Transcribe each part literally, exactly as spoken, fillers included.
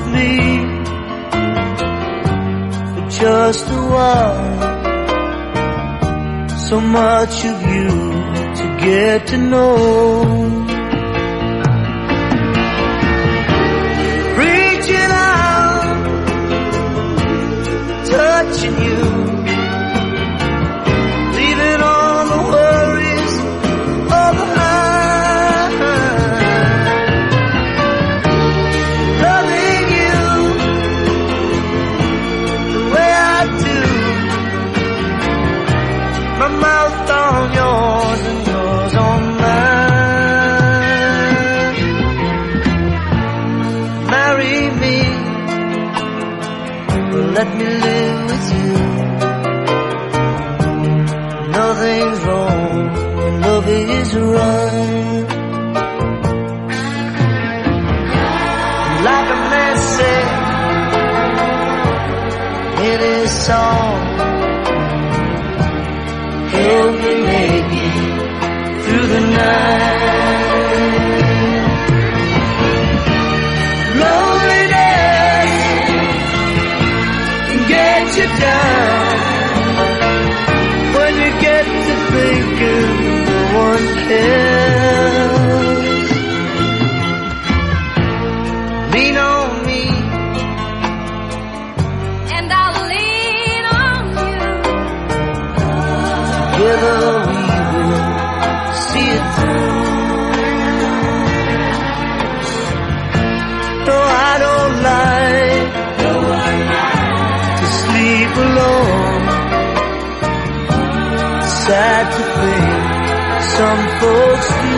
me for just a while. So much of you to get to know. Reaching out, touching you, leaving all the worries all behind. Loving you the way I do, my mouth on yours and yours on mine. Marry me, or let me live with you. Nothing's wrong, love is right. Like a man said in his song, help me make it through the night. Loneliness can get you down when you get to thinking no one cares. Lean on me and I'll lean on you. Together we will see it through. No, I don't like, no, I like to sleep alone. Sad to think some folks do.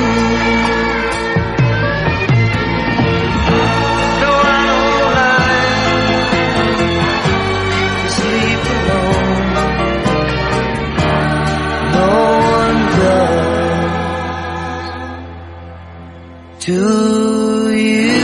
No, I don't like to sleep alone. No one does. Do you?